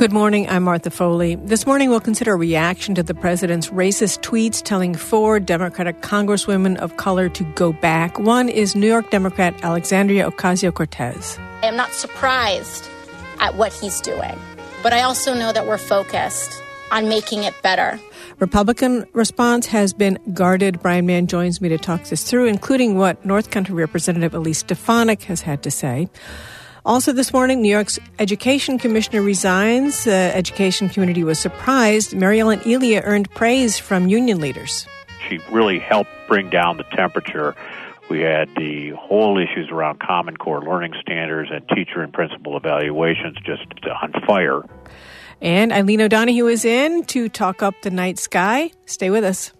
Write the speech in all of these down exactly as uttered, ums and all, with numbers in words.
Good morning, I'm Martha Foley. This morning we'll consider a reaction to the president's racist tweets telling four Democratic congresswomen of color to go back. One is New York Democrat Alexandria Ocasio-Cortez. I am not surprised at what he's doing, but I also know that we're focused on making it better. Republican response has been guarded. Brian Mann joins me to talk this through, including what North Country Representative Elise Stefanik has had to say. Also this morning, New York's education commissioner resigns. The education community was surprised. Mary Ellen Elia earned praise from union leaders. She really helped bring down the temperature. We had the whole issues around Common Core learning standards and teacher and principal evaluations just on fire. And Eileen O'Donoghue is in to talk up the night sky. Stay with us.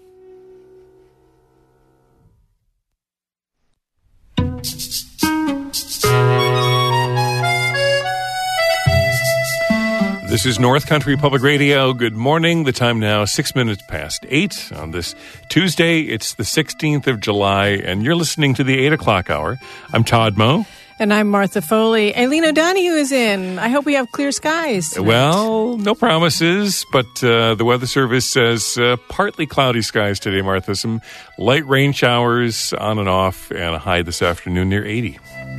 This is North Country Public Radio. Good morning. The time now, six minutes past eight on this Tuesday. It's the sixteenth of July, and you're listening to the eight o'clock hour. I'm Todd Moe. And I'm Martha Foley. Eileen O'Donoghue is in. I hope we have clear skies tonight. Well, no promises, but uh, the Weather Service says uh, partly cloudy skies today, Martha. Some light rain showers on and off, and a high this afternoon near eighty.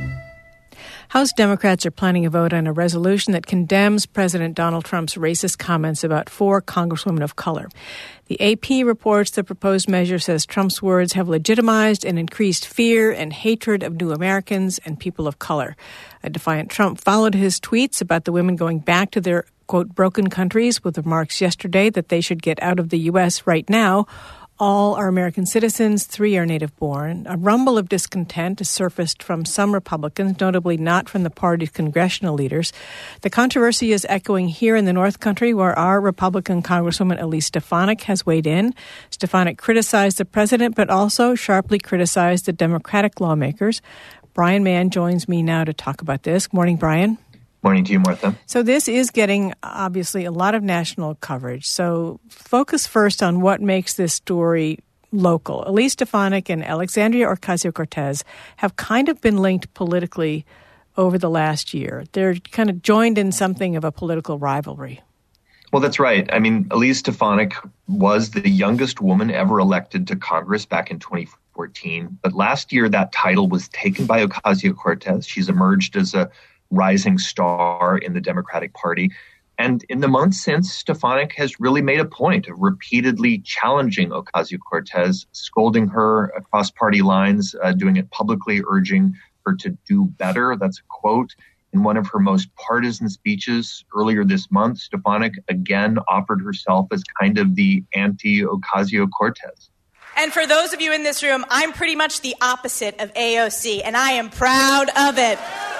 House Democrats are planning a vote on a resolution that condemns President Donald Trump's racist comments about four congresswomen of color. The A P reports the proposed measure says Trump's words have legitimized and increased fear and hatred of new Americans and people of color. A defiant Trump followed his tweets about the women going back to their, quote, broken countries with remarks yesterday that they should get out of the U S right now. All are American citizens, three are native-born. A rumble of discontent has surfaced from some Republicans, notably not from the party's congressional leaders. The controversy is echoing here in the North Country, where our Republican Congresswoman Elise Stefanik has weighed in. Stefanik criticized the president, but also sharply criticized the Democratic lawmakers. Brian Mann joins me now to talk about this. Good morning, Brian. Morning to you, Martha. So this is getting, obviously, a lot of national coverage. So focus first on what makes this story local. Elise Stefanik and Alexandria Ocasio-Cortez have kind of been linked politically over the last year. They're kind of joined in something of a political rivalry. Well, that's right. I mean, Elise Stefanik was the youngest woman ever elected to Congress back in twenty fourteen. But last year, that title was taken by Ocasio-Cortez. She's emerged as a rising star in the Democratic Party. And in the months since, Stefanik has really made a point of repeatedly challenging Ocasio-Cortez, scolding her across party lines, uh, doing it publicly, urging her to do better. That's a quote. In one of her most partisan speeches earlier this month, Stefanik again offered herself as kind of the anti-Ocasio-Cortez. And for those of you in this room, I'm pretty much the opposite of A O C, and I am proud of it.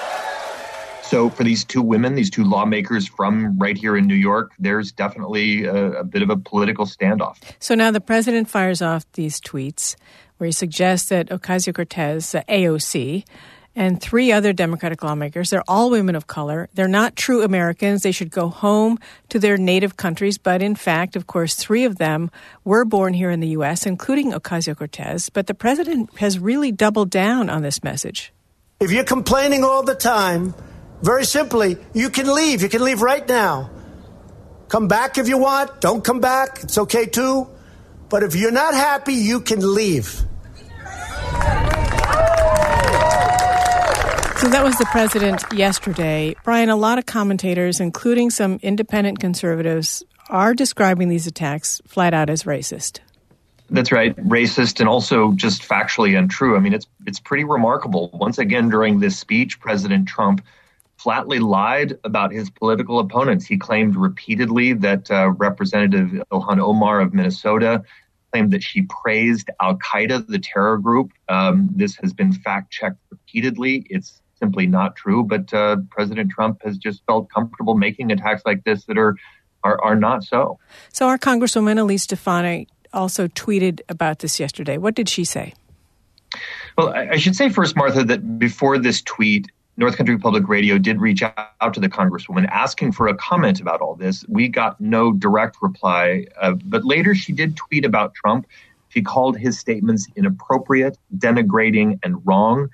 So for these two women, these two lawmakers from right here in New York, there's definitely a, a bit of a political standoff. So now the president fires off these tweets where he suggests that Ocasio-Cortez, uh, A O C, and three other Democratic lawmakers, they're all women of color. They're not true Americans. They should go home to their native countries. But in fact, of course, three of them were born here in the U S, including Ocasio-Cortez. But the president has really doubled down on this message. If you're complaining all the time, very simply, you can leave. You can leave right now. Come back if you want. Don't come back. It's okay, too. But if you're not happy, you can leave. So that was the president yesterday. Brian, a lot of commentators, including some independent conservatives, are describing these attacks flat out as racist. That's right. Racist and also just factually untrue. I mean, it's it's pretty remarkable. Once again, during this speech, President Trump flatly lied about his political opponents. He claimed repeatedly that uh, Representative Ilhan Omar of Minnesota claimed that she praised Al-Qaeda, the terror group. Um, this has been fact-checked repeatedly. It's simply not true. But uh, President Trump has just felt comfortable making attacks like this that are are, are not so. So our Congresswoman Elise Stefanik also tweeted about this yesterday. What did she say? Well, I, I should say first, Martha, that before this tweet, North Country Public Radio did reach out to the Congresswoman asking for a comment about all this. We got no direct reply, uh, but later she did tweet about Trump. She called his statements inappropriate, denigrating, and wrong.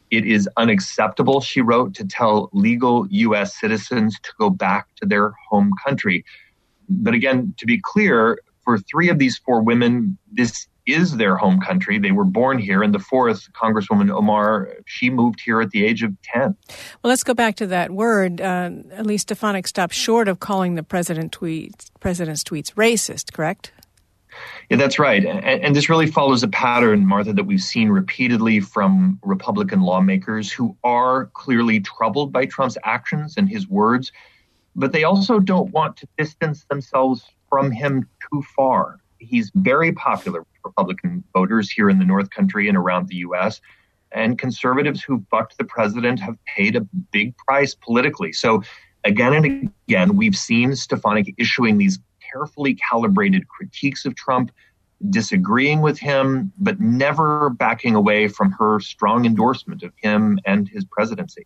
It is unacceptable, she wrote, to tell legal U S citizens to go back to their home country. But again, to be clear, for three of these four women, this is their home country. They were born here. And the fourth, Congresswoman Omar, she moved here at the age of ten. Well, let's go back to that word. Uh, Elise Stefanik stopped short of calling the president tweets, president's tweets racist, correct? Yeah, that's right. And, and this really follows a pattern, Martha, that we've seen repeatedly from Republican lawmakers who are clearly troubled by Trump's actions and his words, but they also don't want to distance themselves from him too far. He's very popular with Republican voters here in the North Country and around the U S, and conservatives who bucked the president have paid a big price politically. So again and again, we've seen Stefanik issuing these carefully calibrated critiques of Trump, disagreeing with him, but never backing away from her strong endorsement of him and his presidency.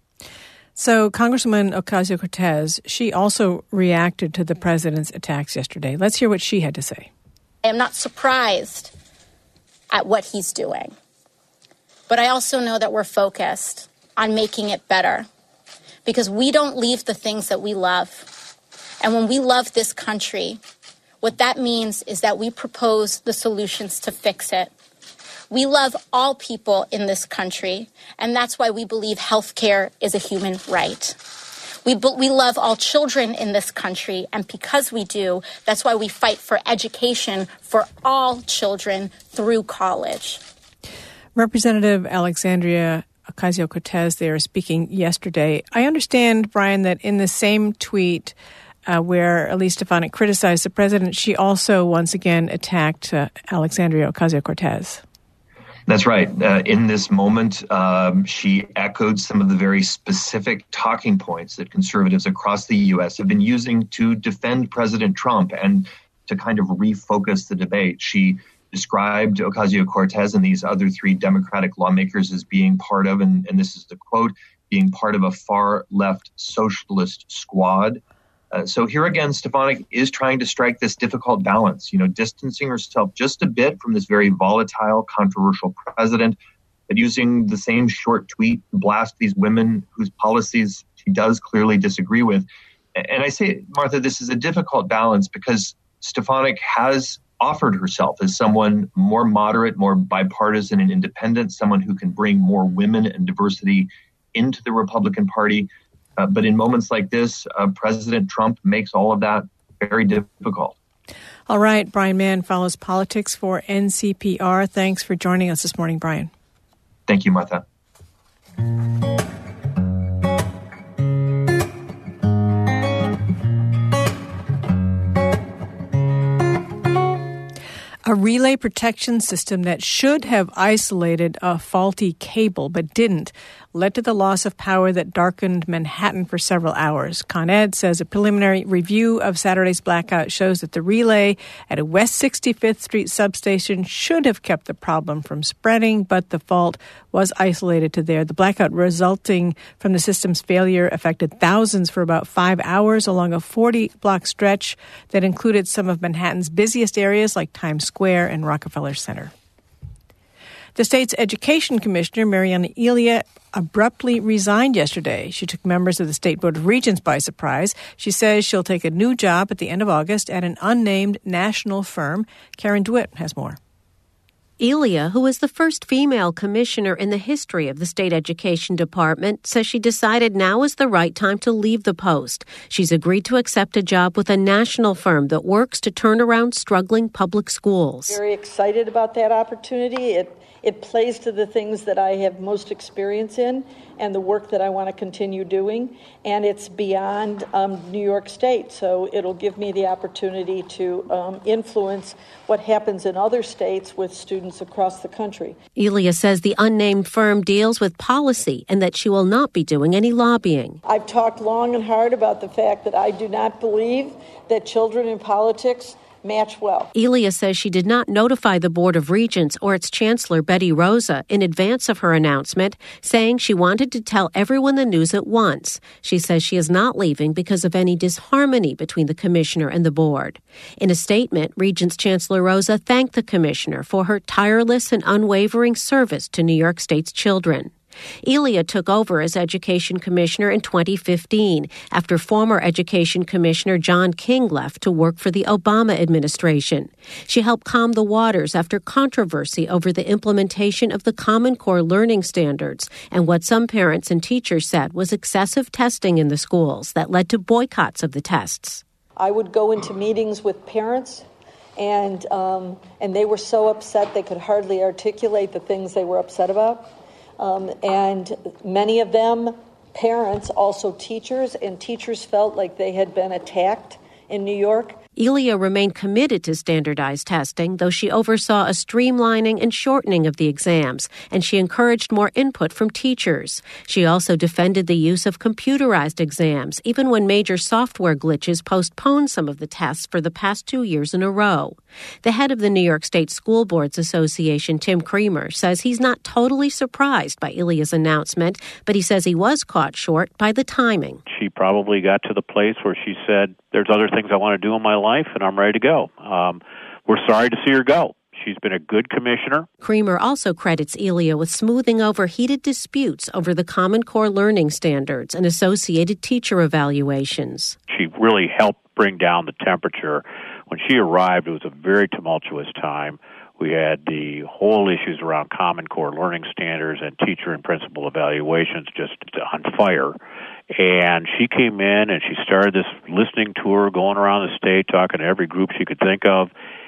So Congresswoman Ocasio-Cortez, she also reacted to the president's attacks yesterday. Let's hear what she had to say. I am not surprised at what he's doing, but I also know that we're focused on making it better because we don't leave the things that we love. And when we love this country, what that means is that we propose the solutions to fix it. We love all people in this country, and that's why we believe health care is a human right. We, we love all children in this country, and because we do, that's why we fight for education for all children through college. Representative Alexandria Ocasio-Cortez there speaking yesterday. I understand, Brian, that in the same tweet uh, where Elise Stefanik criticized the president, she also once again attacked uh, Alexandria Ocasio-Cortez. That's right. Uh, in this moment, um, she echoed some of the very specific talking points that conservatives across the U S have been using to defend President Trump and to kind of refocus the debate. She described Ocasio-Cortez and these other three Democratic lawmakers as being part of, and, and this is the quote, being part of a far-left socialist squad. Uh, so here again, Stefanik is trying to strike this difficult balance, you know, distancing herself just a bit from this very volatile, controversial president, but using the same short tweet to blast these women whose policies she does clearly disagree with. And I say, Martha, this is a difficult balance because Stefanik has offered herself as someone more moderate, more bipartisan and independent, someone who can bring more women and diversity into the Republican Party. Uh, but in moments like this, uh, President Trump makes all of that very difficult. All right. Brian Mann follows politics for N C P R. Thanks for joining us this morning, Brian. Thank you, Martha. A relay protection system that should have isolated a faulty cable but didn't led to the loss of power that darkened Manhattan for several hours. Con Ed says a preliminary review of Saturday's blackout shows that the relay at a West sixty-fifth Street substation should have kept the problem from spreading, but the fault was isolated to there. The blackout resulting from the system's failure affected thousands for about five hours along a forty-block stretch that included some of Manhattan's busiest areas like Times Square and Rockefeller Center. The state's education commissioner, Mariana Elia, abruptly resigned yesterday. She took members of the State Board of Regents by surprise. She says she'll take a new job at the end of August at an unnamed national firm. Karen DeWitt has more. Elia, who is the first female commissioner in the history of the state education department, says she decided now is the right time to leave the post. She's agreed to accept a job with a national firm that works to turn around struggling public schools. Very excited about that opportunity. It It plays to the things that I have most experience in and the work that I want to continue doing. And it's beyond um, New York State, so it'll give me the opportunity to um, influence what happens in other states with students across the country. Elia says the unnamed firm deals with policy and that she will not be doing any lobbying. I've talked long and hard about the fact that I do not believe that children in politics match well. Elia says she did not notify the Board of Regents or its Chancellor, Betty Rosa, in advance of her announcement, saying she wanted to tell everyone the news at once. She says she is not leaving because of any disharmony between the commissioner and the board. In a statement, Regents Chancellor Rosa thanked the commissioner for her tireless and unwavering service to New York State's children. Elia took over as education commissioner in twenty fifteen after former education commissioner John King left to work for the Obama administration. She helped calm the waters after controversy over the implementation of the Common Core learning standards and what some parents and teachers said was excessive testing in the schools that led to boycotts of the tests. I would go into meetings with parents, and um, and they were so upset they could hardly articulate the things they were upset about. Um, and many of them, parents, also teachers, and teachers felt like they had been attacked in New York. Elia remained committed to standardized testing, though she oversaw a streamlining and shortening of the exams, and she encouraged more input from teachers. She also defended the use of computerized exams, even when major software glitches postponed some of the tests for the past two years in a row. The head of the New York State School Boards Association, Tim Creamer, says he's not totally surprised by Elia's announcement, but he says he was caught short by the timing. She probably got to the place where she said, there's other things I want to do in my life, and I'm ready to go. Um, we're sorry to see her go. She's been a good commissioner. Creamer also credits Elia with smoothing over heated disputes over the Common Core learning standards and associated teacher evaluations. She really helped bring down the temperature. When she arrived, it was a very tumultuous time. We had the whole issues around Common Core learning standards and teacher and principal evaluations just on fire. And she came in and she started this listening tour, going around the state, talking to every group she could think of,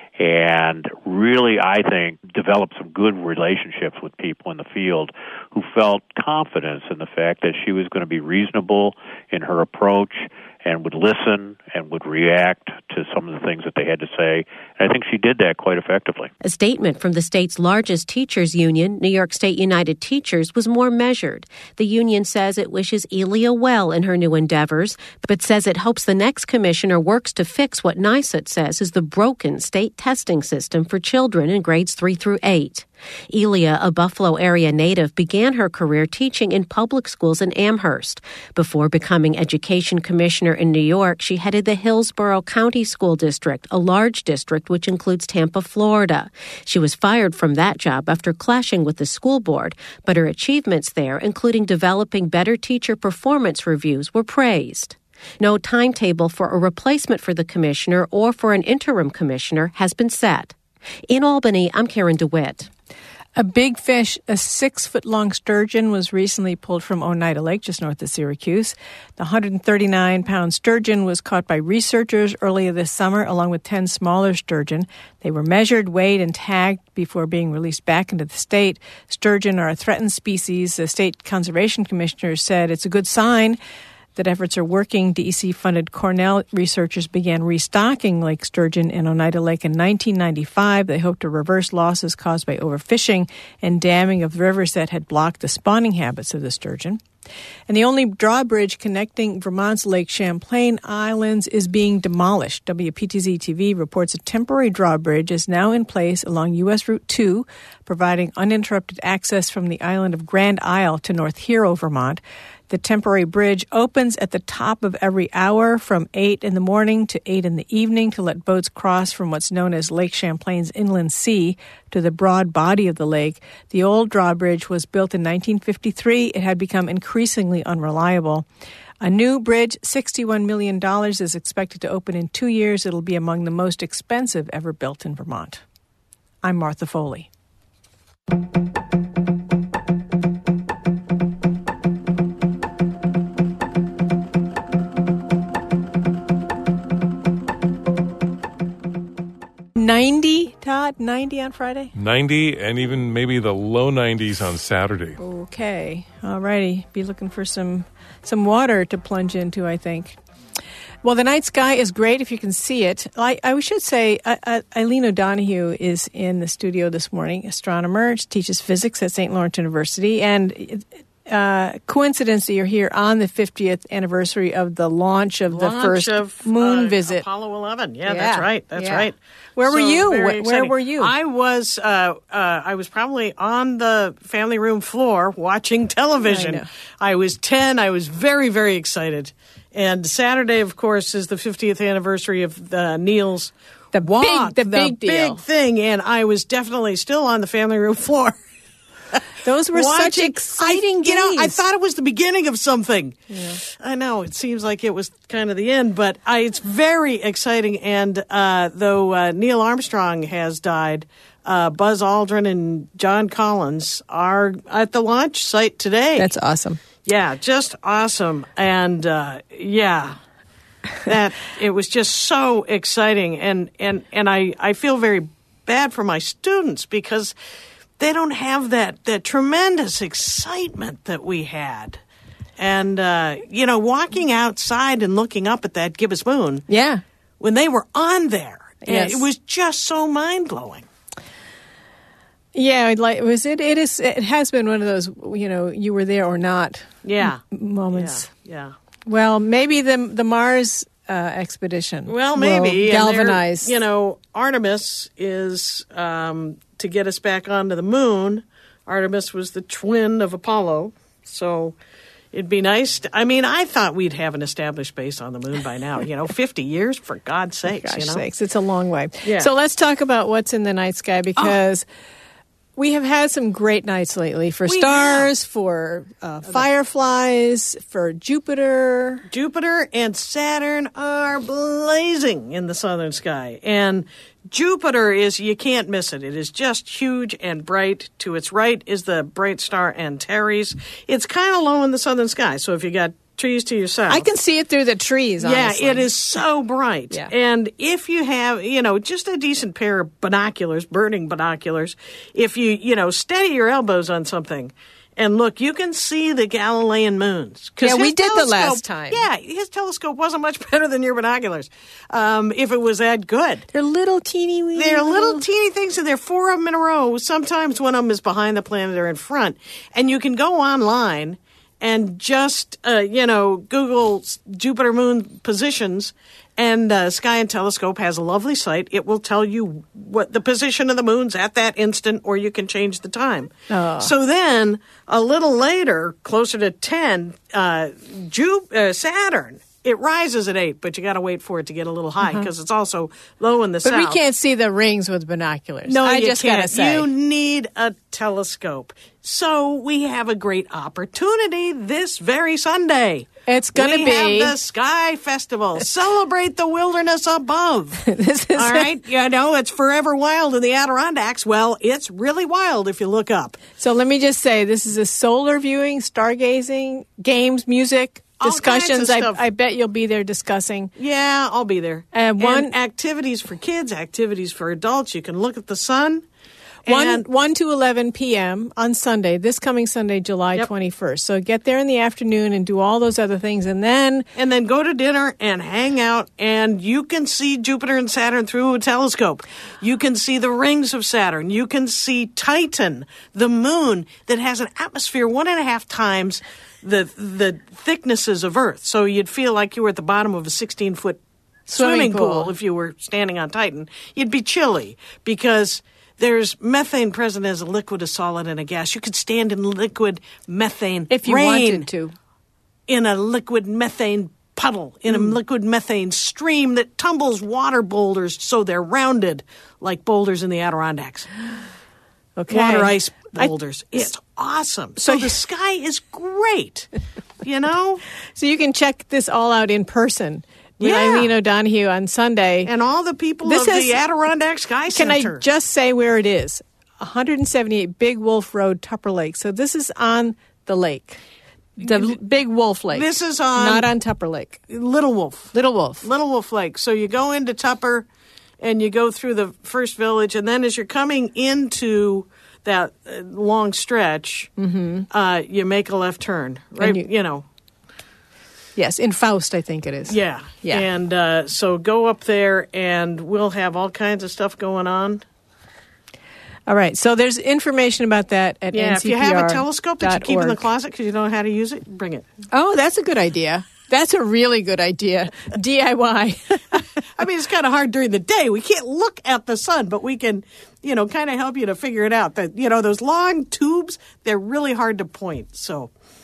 and really, I think, developed some good relationships with people in the field who felt confidence in the fact that she was going to be reasonable in her approach and would listen and would react to some of the things that they had to say. And I think she did that quite effectively. A statement from the state's largest teachers union, New York State United Teachers, was more measured. The union says it wishes Elia well in her new endeavors, but says it hopes the next commissioner works to fix what NYSUT says is the broken state testing system for children in grades three through eight. Elia, a Buffalo area native, began her career teaching in public schools in Amherst. Before becoming education commissioner in New York, she headed the Hillsborough County School District, a large district which includes Tampa, Florida. She was fired from that job after clashing with the school board, but her achievements there, including developing better teacher performance reviews, were praised. No timetable for a replacement for the commissioner or for an interim commissioner has been set. In Albany, I'm Karen DeWitt. A big fish, a six-foot-long sturgeon, was recently pulled from Oneida Lake, just north of Syracuse. The one hundred thirty-nine pound sturgeon was caught by researchers earlier this summer, along with ten smaller sturgeon. They were measured, weighed, and tagged before being released back into the state. Sturgeon are a threatened species. The state conservation commissioner said it's a good sign that efforts are working. D E C-funded Cornell researchers began restocking Lake Sturgeon in Oneida Lake in nineteen ninety-five. They hope to reverse losses caused by overfishing and damming of rivers that had blocked the spawning habits of the sturgeon. And the only drawbridge connecting Vermont's Lake Champlain Islands is being demolished. W P T Z T V reports a temporary drawbridge is now in place along U S Route two, providing uninterrupted access from the island of Grand Isle to North Hero, Vermont. The temporary bridge opens at the top of every hour from eight in the morning to eight in the evening to let boats cross from what's known as Lake Champlain's inland sea to the broad body of the lake. The old drawbridge was built in nineteen fifty-three. It had become increasingly unreliable. A new bridge, sixty-one million dollars, is expected to open in two years. It'll be among the most expensive ever built in Vermont. I'm Martha Foley. ninety, Todd? ninety on Friday? ninety and even maybe the low nineties on Saturday. Okay. All righty. Be looking for some some water to plunge into, I think. Well, the night sky is great if you can see it. I, I should say uh, uh, Eileen O'Donoghue is in the studio this morning, astronomer, teaches physics at Saint Lawrence University, and Uh, coincidence that you're here on the fiftieth anniversary of the launch of the launch first of, moon uh, visit. Apollo eleven. Yeah, yeah, that's right. That's yeah. right. Where so were you? Where, where exciting. were you? I was. Uh, uh, I was probably on the family room floor watching television. I, I was ten. I was very, very excited. And Saturday, of course, is the fiftieth anniversary of the Neil's the walk, big, the, the big deal, big thing. And I was definitely still on the family room floor. Those were Watching, such exciting I, days. You know, I thought it was the beginning of something. Yeah. I know, it seems like it was kind of the end, but I, it's very exciting. And uh, though uh, Neil Armstrong has died, uh, Buzz Aldrin and John Collins are at the launch site today. That's awesome. Yeah, just awesome. And uh, yeah, that it was just so exciting. And, and, and I, I feel very bad for my students because they don't have that, that tremendous excitement that we had. And, uh, you know, walking outside and looking up at that gibbous moon. Yeah. When they were on there. Yes. It was just so mind-blowing. Yeah, it like was it. It is. It has been one of those, you know, you were there or not. Yeah. m- moments. Yeah. yeah. Well, maybe the the Mars uh, expedition. Well, maybe will galvanize. You know, Artemis is um, to get us back onto the moon. Artemis was the twin of Apollo, so it'd be nice. To, I mean, I thought we'd have an established base on the moon by now. You know, fifty years for God's sakes. Gosh you know? sakes, it's a long way. Yeah. So let's talk about what's in the night sky because. Oh. We have had some great nights lately for We stars, have. for uh, fireflies, for Jupiter. Jupiter and Saturn are blazing in the southern sky. And Jupiter is, you can't miss it. It is just huge and bright. To its right is the bright star Antares. It's kind of low in the southern sky. So if you got trees to your south. I can see it through the trees, honestly. Yeah, it is so bright. Yeah. And if you have, you know, just a decent pair of binoculars, birding binoculars, if you, you know, steady your elbows on something and look, you can see the Galilean moons. Yeah, we did the last time. Yeah, his telescope wasn't much better than your binoculars, um, if it was that good. They're little teeny weeny. They're little teeny things, and there are four of them in a row. Sometimes one of them is behind the planet or in front. And you can go online and just, uh, you know, Google Jupiter moon positions, and uh, Sky and Telescope has a lovely site. It will tell you what the position of the moon's at that instant, or you can change the time. Oh. So then, a little later, closer to ten, uh, Ju- uh, Saturn, it rises at eight, but you got to wait for it to get a little high because uh-huh. it's also low in the but south. But we can't see the rings with binoculars. No, I you just can't. gotta say. You need a telescope. So we have a great opportunity this very Sunday. It's going to be We have the Sky Festival. Celebrate the wilderness above. This is all right. You know, it's forever wild in the Adirondacks. Well, it's really wild if you look up. So let me just say, this is a solar viewing, stargazing, games, music, All discussions. kinds of I, I bet you'll be there discussing. Yeah, I'll be there. And one and activities for kids, activities for adults. You can look at the sun. One, one to eleven p.m. on Sunday, this coming Sunday, July Yep. twenty-first. So get there in the afternoon and do all those other things, and then and then go to dinner and hang out, and you can see Jupiter and Saturn through a telescope. You can see the rings of Saturn. You can see Titan, the moon that has an atmosphere one and a half times the the thicknesses of Earth. So you'd feel like you were at the bottom of a sixteen-foot swimming, Swimming pool. pool if you were standing on Titan. You'd be chilly because there's methane present as a liquid, a solid, and a gas. You could stand in liquid methane if you rain wanted to. In a liquid methane puddle, in mm. a liquid methane stream that tumbles water boulders so they're rounded like boulders in the Adirondacks. Okay. Water ice boulders. I, it's awesome. So the sky is great, you know? So you can check this all out in person. With yeah. Eileen O'Donoghue on Sunday. And all the people this of has, the Adirondack Sky Can Center. I just say where it is? one seventy-eight Big Wolf Road, Tupper Lake. So this is on the lake. The Big Wolf Lake. This is on... Not on Tupper Lake. Little Wolf. Little Wolf. Little Wolf Lake. So you go into Tupper and you go through the first village, and then as you're coming into that long stretch, mm-hmm. uh, you make a left turn. Right, you, you know. Yes, in Faust, I think it is. Yeah. Yeah. And uh, so go up there, and we'll have all kinds of stuff going on. All right. So there's information about that at yeah, N C P R. Yeah, if you have a telescope that you keep in the org. closet because you don't know how to use it, bring it. Oh, that's a good idea. That's a really good idea. D I Y. I mean, it's kind of hard during the day. We can't look at the sun, but we can, you know, kind of help you to figure it out. That, you know, those long tubes, they're really hard to point. So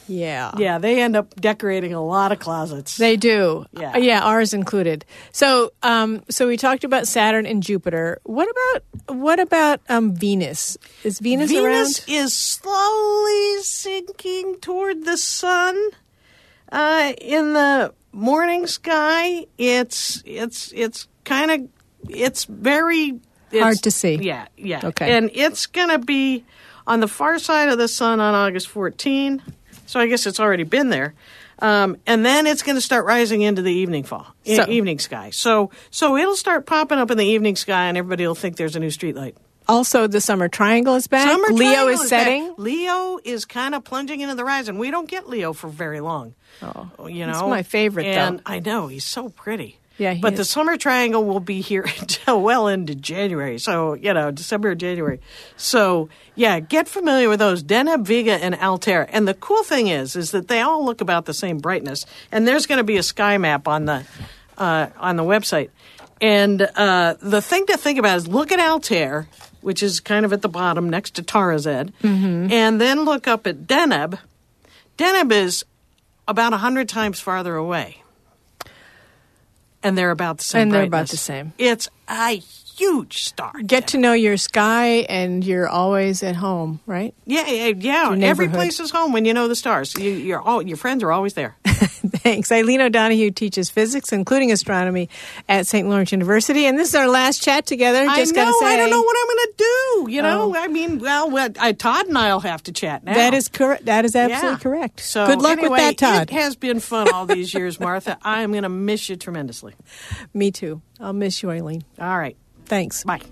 Yeah. Yeah, they end up decorating a lot of closets. They do. Yeah. Uh, yeah, ours included. So, um, so we talked about Saturn and Jupiter. What about what about um, Venus? Is Venus, Venus around? is slowly sinking toward the sun. Uh, in the morning sky, it's it's it's kind of it's very it's, hard to see. Yeah, yeah. Okay. And it's going to be on the far side of the sun on August fourteenth. So I guess it's already been there. Um, and then it's going to start rising into the evening fall, e- So- evening sky. So so it'll start popping up in the evening sky, and everybody will think there's a new streetlight. Also, the summer triangle is back. Summer Leo triangle is back. setting. Leo is kind of plunging into the rise, and we don't get Leo for very long. Oh, You know, it's my favorite, and though. I know he's so pretty. Yeah, he but is. the summer triangle will be here until well into January. So you know, December or January. So yeah, get familiar with those Deneb, Vega, and Altair. And the cool thing is, is that they all look about the same brightness. And there's going to be a sky map on the uh, on the website. And uh, the thing to think about is look at Altair, which is kind of at the bottom next to Tarazed, Mm-hmm. and then look up at Deneb. Deneb is about one hundred times farther away. And they're about the same And they're about brightness. the same. It's a huge star. Get to know your sky, and you're always at home, right? Yeah, yeah, yeah. Your Every neighborhood. place is home when you know the stars. You, you're all, your friends are always there. Thanks. Eileen O'Donoghue teaches physics, including astronomy, at Saint Lawrence University. And this is our last chat together. Just I know. gotta say, I don't know what I'm going to do. You know, Oh. I mean, well, what, I, Todd and I'll have to chat now. That is correct. That is absolutely Yeah. correct. So good luck anyway, with that, Todd. It has been fun all these years, Martha. I am going to miss you tremendously. Me too. I'll miss you, Eileen. All right. Thanks. Bye.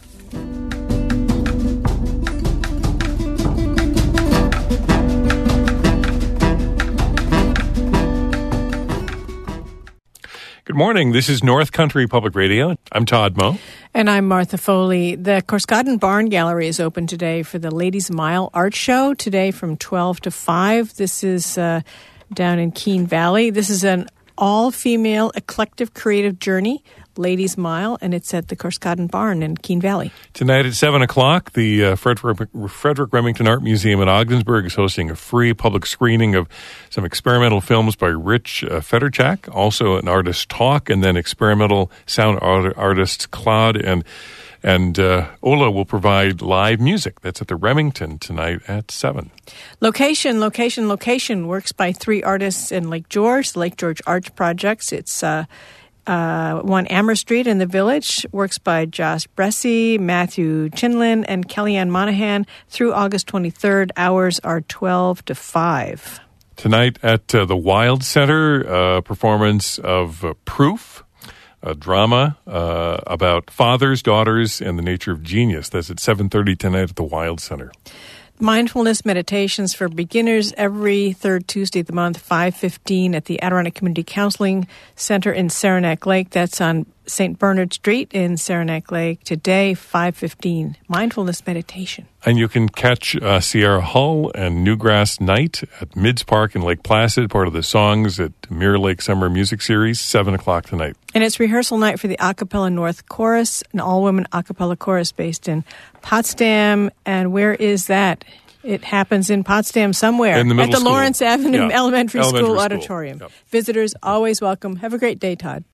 Good morning. This is North Country Public Radio. I'm Todd Moe. And I'm Martha Foley. The Corscadden Barn Gallery is open today for the Ladies Mile Art Show, today from twelve to five. This is uh, down in Keene Valley. This is an all-female eclectic creative journey, Ladies Mile, and it's at the Corscadden Barn in Keene Valley. Tonight at seven o'clock, the uh, Frederick, Frederick Remington Art Museum in Ogdensburg is hosting a free public screening of some experimental films by Rich uh, Federchak, also an artist talk, and then experimental sound art- artists Claude and and uh, Ola will provide live music. That's at the Remington tonight at seven. Location, location, location works by three artists in Lake George, the Lake George Arts Projects. It's uh, uh, one Amher Street in the Village, works by Josh Bressie, Matthew Chinlin, and Kellyanne Monahan through August twenty-third. Hours are twelve to five. Tonight at uh, the Wild Center, a performance of uh, Proof, a drama uh, about fathers, daughters, and the nature of genius. That's at seven thirty tonight at the Wild Center. Mindfulness meditations for beginners every third Tuesday of the month, five fifteen at the Adirondack Community Counseling Center in Saranac Lake. That's on Saint Bernard Street in Saranac Lake. Today, five fifteen. Mindfulness meditation. And you can catch uh, Sierra Hull and Newgrass Night at Mids Park in Lake Placid, part of the Songs at Mirror Lake Summer Music Series, seven o'clock tonight. And it's rehearsal night for the Acapella North Chorus, an all-women acapella chorus based in Potsdam. And where is that? It happens in Potsdam somewhere. In the middle at the school. Lawrence Avenue Yeah. Elementary, Elementary School School. Auditorium. Yep. Visitors always welcome. Have a great day, Todd.